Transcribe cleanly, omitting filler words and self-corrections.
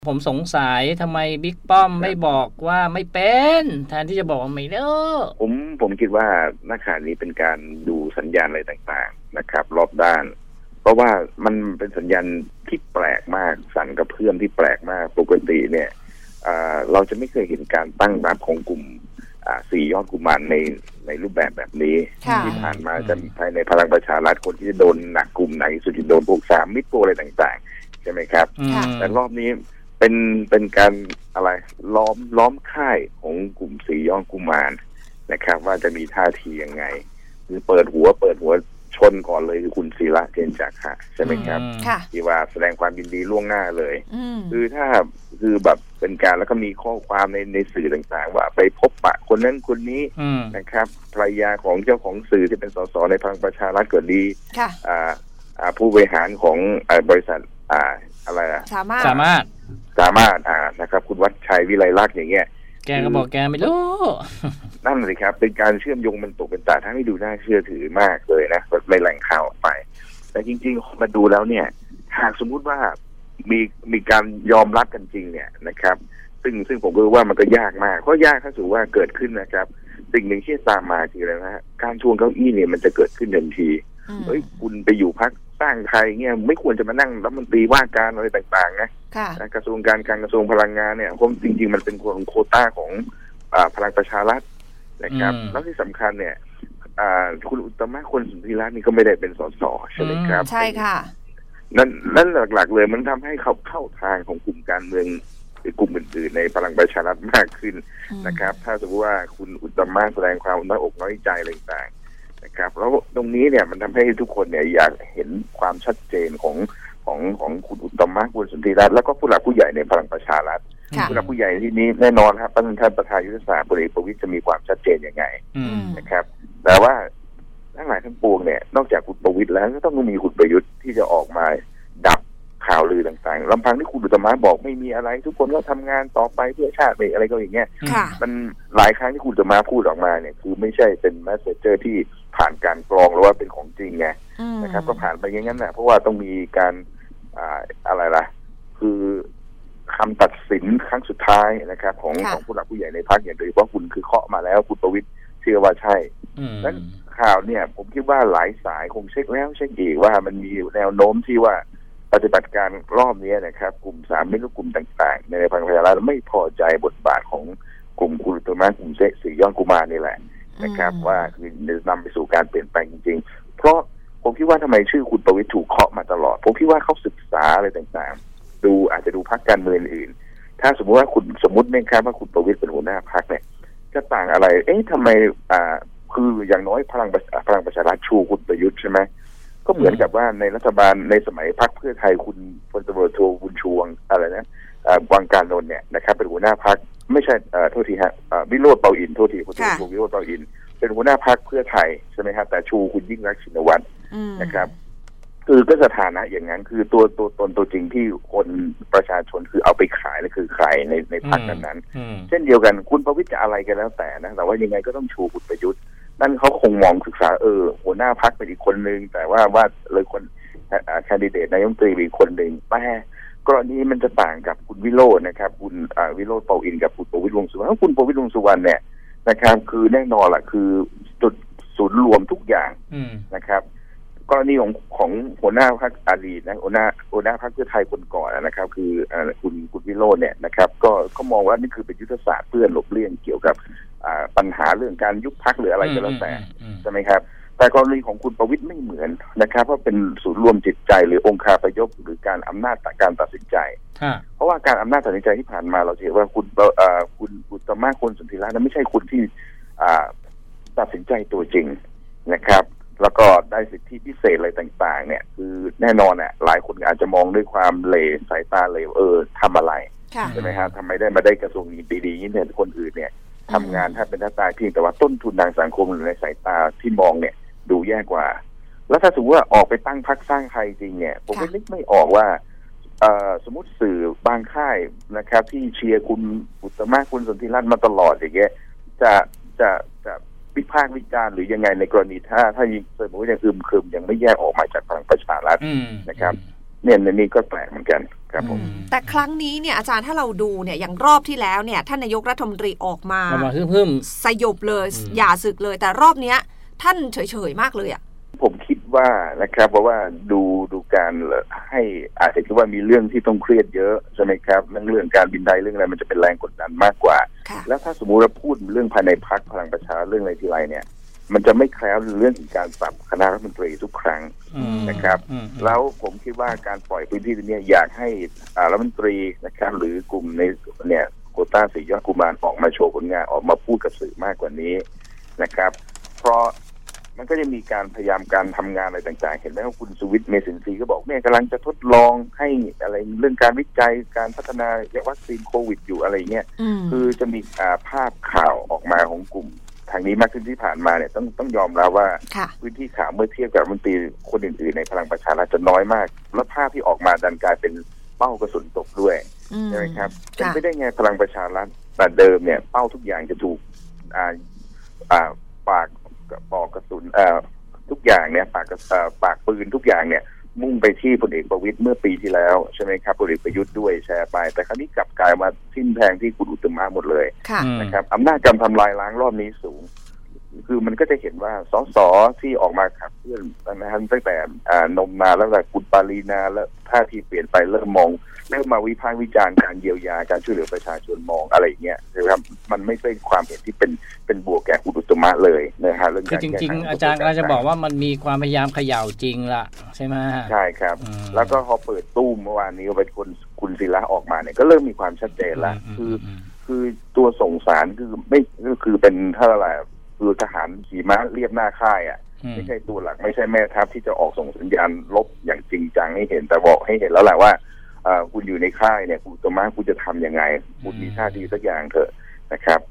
ผมสงสัยทำไมบิ๊กป้อมไม่บอกว่าไม่เป็นแทนที่จะบอกว่าไม่เด้อผมคิดว่าณขณะนี้เป็นการดูสัญญาณอะไรต่างๆนะครับรอบด้านเพราะว่ามันเป็นสัญญาณที่แปลกมากสั่นกระเพื่อมที่แปลกมากปกติเนี่ยเราจะไม่เคยเห็นการตั้งรับของกลุ่มสี่ยอดกุมารในรูปแบบนี้ที่ผ่านมาจะภายในพลังประชารัฐคนที่จะโดนหนักกลุ่มไหนสุดที่โดนพวกสามมิตรพวกอะไรต่างๆใช่ไหมครับแต่รอบนี้เป็นการอะไรล้อมค่ายของกลุ่มสี่ยอดกุมารนะครับว่าจะมีท่าทียังไงคือเปิดหัวชนก่อนเลยคือคุณศิระเจนจาคะใช่ไหมครับที่ว่าแสดงความยินดีล่วงหน้าเลยคือถ้าคือแบบเป็นการแล้วก็มีข้อความในสื่อต่างๆว่าไปพบปะคนนั้นคนนี้นะครับภรรยาของเจ้าของสื่อที่เป็นสสในพลังประชารัฐก็ดีผู้บริหารของบริษัทอะไรสามารถนะครับคุณวัชชัยวิไลลักษณ์อย่างเงี้ยแกก็บอกแกไม่รู้นั่นเลยครับเป็นการเชื่อมโยงมันตกเป็นตาทั้งให้ดูน่าเชื่อถือมากเลยนะในแหล่งข่าวออกไปแต่จริงๆมาดูแล้วเนี่ยหากสมมุติว่ามีการยอมรับกันจริงเนี่ยนะครับซึ่งผมรู้ว่ามันก็ยากมากเพราะยากถ้าสมมติว่าเกิดขึ้นนะครับสิ่งหนึ่งที่ตามมาคืออะไรนะการทวงเก้าอี้เนี่ยมันจะเกิดขึ้นทันทีคุณไปอยู่พรรคสร้างไทยเนี่ยไม่ควรจะมานั่งรัฐมนตรีว่าการอะไรต่างๆนะกระทรวงการคลังกระทรวงพลังงานเนี่ยผมจริงๆมันเป็นโควต้าของพลังประชารัฐนะครับแล้วที่สำคัญเนี่ยคุณอุตตมะคนสุนทรีรัตน์นี่ก็ไม่ได้เป็นสสใช่ไหมครับใช่ค่ะนั่นหลักๆเลยมันทำให้เขาเข้าทางของกลุ่มการเมืองหรือกลุ่มอื่นๆในพลังประชารัฐมากขึ้นนะครับถ้าสมมติว่าคุณอุตตมะแสดงความน้อยอกน้อยใจอะไรต่างนะครับแล้วตรงนี้เนี่ยมันทำให้ทุกคนเนี่ยอยากเห็นความชัดเจนของคุณอุตตมะคุณสุนทรีรัตน์แล้วก็ผู้หลักผู้ใหญ่ในพลังประชารัฐผู้หลักผู้ใหญ่ที่นี้แน่นอนครับท่านประธานยุทธศาสตร์พลเอกประวิตรจะมีความชัดเจนยังไงนะครับแต่ว่าทั้งหลายทั้งปวงเนี่ยนอกจากคุณประวิตรแล้วก็ต้องมีคุณประยุทธ์ที่จะออกมาดับข่าวลือต่างๆลำพังที่คุณอุตตมะบอกไม่มีอะไรทุกคนก็ทำงานต่อไปเพื่อชาติไปอะไรก็อย่างเงี้ยมันหลายครั้งที่คุณอุตตมะพูดออกมาเนี่ยคือไม่ใช่เป็นแมสเสจที่ผ่านการกรองหรือว่าเป็นของจริงไงนะครับก็ผ่านไปอย่างนั้นแหละเพราะว่าต้องมีการอะไรล่ะคือคำตัดสินครั้งสุดท้ายนะครับของผู้หลักผู้ใหญ่ในพรรคอย่างโดยเฉพาะคุณคือเคาะมาแล้วคุณประวิตรเชื่อว่าใช่นั้นข่าวเนี่ยผมคิดว่าหลายสายคงเช็คแล้วเช็คอีกว่ามันมีแนวโน้มที่ว่าปฏิบัติการรอบนี้นะครับกลุ่มสามมิตรกลุ่มต่างๆในพลังประชารัฐไม่พอใจบทบาทของกลุ่มคุณอุตตมะกลุ่มสี่ยอดกุมารนี่แหละนะครับว่าคือนำไปสู่การเปลี่ยนแปลงจริงๆเพราะผมคิดว่าทำไมชื่อคุณประวิตรถูกเคาะมาตลอดผมคิดว่าเขาศึกษาอะไรต่างๆดูอาจจะดูพรรคการเมืองอื่นถ้าสมมติว่าคุณสมมตินะครับว่าคุณประวิตรเป็นหัวหน้าพรรคเนี่ยจะต่างอะไรทำไมคืออย่างน้อยพลังประชารัฐชูคุณประยุทธ์ใช่ไหมก็เหมือนกับว่าในรัฐบาลในสมัยพรรคเพื่อไทยคุณพลตำรวจโทบุญชูอะไรนะวังการนนท์เนี่ยนะครับเป็นหัวหน้าพรรคไม่ใช่โทษทีฮะวิโรจน์เปาอินโทษทีคุณวิโรจน์เปาอินเป็นหัวหน้าพรรคเพื่อไทยใช่ไหมครับแต่ชูคุณยิ่งรักษณ์ชินวัตรนะครับคือก็สถานะอย่างนั้นคือตัวตนตัวจริงที่คนประชาชนคือเอาไปขายและคือใครในพรรคนั้นเช่นเดียวกันคุณประวิตรจะอะไรกันแล้วแต่นะแต่ว่ายังไงก็ต้องชูคุณประยุทธ์นั่นเขาคงมองศึกษาหัวหน้าพรรคเป็นอีกคนนึงแต่ว่าเลยคนแคนดิเดตนายกรัฐมนตรีอีกคนนึงแต่กรณีมันจะต่างกับคุณวิโรจน์นะครับคุณวิโรจน์เปาอินกับคุณประวิตรวงษ์สุวรรณคุณประวิตรวงษ์สุวรรณเนี่ยนะครับคือแน่นอนแหละคือจุดศูนย์รวมทุกอย่างนะครับกรณีของหัวหน้าพรรคอดีตนะหัวหน้าพรรคเพื่อไทยคนก่อนนะครับคือคุณวิโรจน์เนี่ยนะครับก็มองว่านี่คือเป็นยุทธศาสตร์เพื่อหลบเลี่ยงเกี่ยวกับปัญหาเรื่องการยุบพรรคหรืออะไรก็แล้วแต่ใช่ไหมครับแต่กรณีของคุณประวิตรไม่เหมือนนะครับเพราะเป็นศูนย์รวมจิตใจหรือองค์คาพยพหรือการอำนาจการตัดสินใจเพราะว่าการอำนาจตัดสินใจที่ผ่านมาเราเห็นว่าคุณอุตตมะคนสุนทรีรัตน์นั้นไม่ใช่คุณที่ตัดสินใจตัวจริงนะครับแล้วก็ได้สิทธิพิเศษอะไรต่างๆเนี่ยคือแน่นอนหลายคนอาจจะมองด้วยความเหล่สายตาเหล่ทำอะไรใช่ไหมครับทำไมได้มาได้กระทรวงนี้ดีๆนี่เนี่ยคนอื่นเนี่ยทำงานถ้าเป็นท่าตายเพียงแต่ว่าต้นทุนทางสังคมหรือในสายตาที่มองเนี่ยดูแย่กว่าแล้วถ้าสมมติว่าออกไปตั้งพรรคสร้างไทยจริงเนี่ยผมนึกไม่ออกว่าสมมติสื่อบางค่ายนะครับที่เชียร์คุณอุตตมะคุณสุนทรีรัตน์มาตลอดอย่างเงี้ยจะวิพากษ์วิจารณ์หรือยังไงในกรณีถ้ายิงสมมติว่ายังครึมยังไม่แยกออกมาจากพลังประชารัฐนะครับเนี่ยนี่ก็แปลกเหมือนกันครับผมแต่ครั้งนี้เนี่ยอาจารย์ถ้าเราดูเนี่ยอย่างรอบที่แล้วเนี่ยท่านนายกรัฐมนตรีออกมาฮึ่มสยบเลยอย่าศึกเลยแต่รอบเนี้ยท่านเฉยๆมากเลยอ่ะผมคิดว่านะครับเพราะว่าดูการให้อาจจะคิดว่ามีเรื่องที่ต้องเครียดเยอะใช่ไหมครับเรื่องการบินไทยเรื่องอะไรมันจะเป็นแรงกดดันมากกว่าแล้วถ้าสมมุติเราพูดเรื่องภายในพรรคพลังประชารัฐเรื่องอะไรทีไรเนี่ยมันจะไม่แคล้วเรื่องของการปรับคณะรัฐมนตรีทุกครั้งนะครับแล้วผมคิดว่าการปล่อยพื้นที่ตรงนี้อยากให้รัฐมนตรีนะครับหรือกลุ่มในเนี่ยโควต้า4ยอดกุมารออกมาโชว์ผลงานออกมาพูดกับสื่อมากกว่านี้นะครับเพราะมันก็จะมีการพยายามการทำงานอะไรต่างๆเห็นไหมว่าคุณสุวิทย์เมสินทรีย์ก็บอกเนี่ยกำลังจะทดลองให้อะไรเรื่องการวิจัยการพัฒนาวัคซีนโควิดอยู่อะไรเงี้ยคือจะมีภาพข่าวออกมาของกลุ่มทางนี้มากขึ้นที่ผ่านมาเนี่ยต้องยอมรับว่าพื้นที่ข่าวเมื่อเทียบกับรัฐมนตรีคนอื่นๆในพลังประชารัฐจะน้อยมากแล้วภาพที่ออกมาดันกลายเป็นเป้ากระสุนตกด้วยใช่ไหมครับเป็นไม่ได้ไงพลังประชารัฐแต่เดิมเนี่ยเป้าทุกอย่างจะถูกปากกระสุนทุกอย่างเนี่ยปากปืนทุกอย่างเนี่ยมุ่งไปที่พลเอกประวิตรเมื่อปีที่แล้วใช่ไหมครับพลเอกประยุทธ์ด้วยแชร์ไปแต่คราวนี้กลับกลายมาทิ่มแทงที่คุณอุตมะหมดเลยนะครับอำนาจการทำลายล้างรอบนี้สูงคือมันก็จะเห็นว่าสสที่ออกมาขับเคลื่อนตั้งแต่นมนาแล้วแต่คุณปารีนาแล้วท่าทีเปลี่ยนไปเริ่มมาวิพากษ์วิจารณ์การเยียวยาการช่วยเหลือประชาชนมองอะไรอย่างเงี้ยนะครับมันไม่ใช่ความเห็นที่เป็นบวกแก่คุณอุตมะเลยนะฮะเรื่องการจริงๆอาจารย์ก็จะบอกว่ามันมีความพยายามเขย่าจริงละใช่ไหมใช่ครับแล้วก็พอเปิดตู้มเมื่อวานนี้เป็นคุณศิระออกมาเนี่ยก็เริ่มมีความชัดเจนละคือตัวส่งสารคือเป็นเท่าไหร่คือทหารขี่ม้าเรียบหน้าค่ายอ่ะไม่ใช่ตัวหลักไม่ใช่แม่ทัพที่จะออกส่งสัญญาณลบอย่างจริงจังให้เห็นแต่บอกให้เห็นแล้วแหละว่าคุณอยู่ในค่ายเนี่ยคุณอุตมะคุณจะทำยังไงคุณมีท่าทีสักอย่างเถอะนะครับ